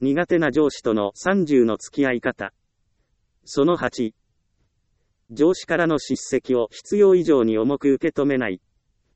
苦手な上司との30の付き合い方。その8。上司からの叱責を必要以上に重く受け止めない。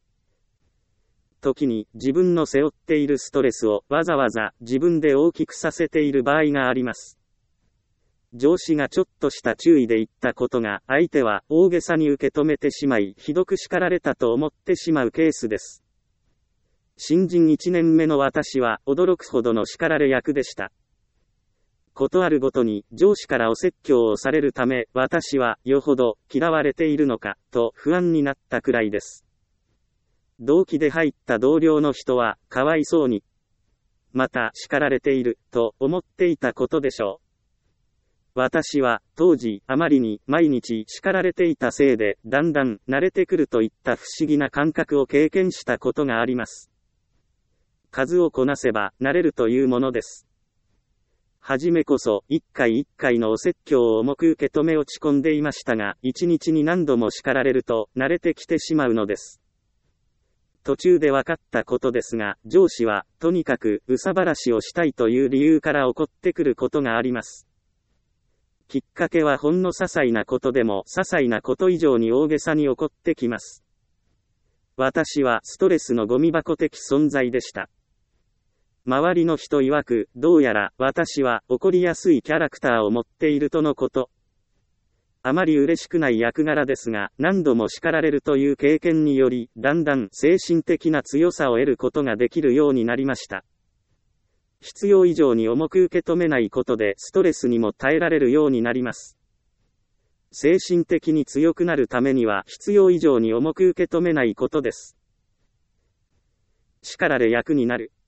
時に自分の背負っているストレスをわざわざ自分で大きくさせている場合があります。上司がちょっとした注意で言ったことが相手は大げさに受け止めてしまいひどく叱られたと思ってしまうケースです。新人1年目の私は驚くほどの叱られ役でした。ことあるごとに上司からお説教をされるため私はよほど嫌われているのかと不安になったくらいです。同期で入った同僚の人はかわいそうにまた叱られていると思っていたことでしょう。私は当時あまりに毎日叱られていたせいでだんだん慣れてくるといった不思議な感覚を経験したことがあります。数をこなせば慣れるというものです。はじめこそ一回一回のお説教を重く受け止め落ち込んでいましたが一日に何度も叱られると慣れてきてしまうのです。途中で分かったことですが上司はとにかく憂さ晴らしをしたいという理由から怒ってくることがあります。きっかけはほんの些細なことでも些細なこと以上に大げさに起こってきます。私はストレスのゴミ箱的存在でした。周りの人曰くどうやら私は怒りやすいキャラクターを持っているとのこと。あまり嬉しくない役柄ですが何度も叱られるという経験によりだんだん精神的な強さを得ることができるようになりました。必要以上に重く受け止めないことでストレスにも耐えられるようになります。精神的に強くなるためには必要以上に重く受け止めないことです。叱られ役になる。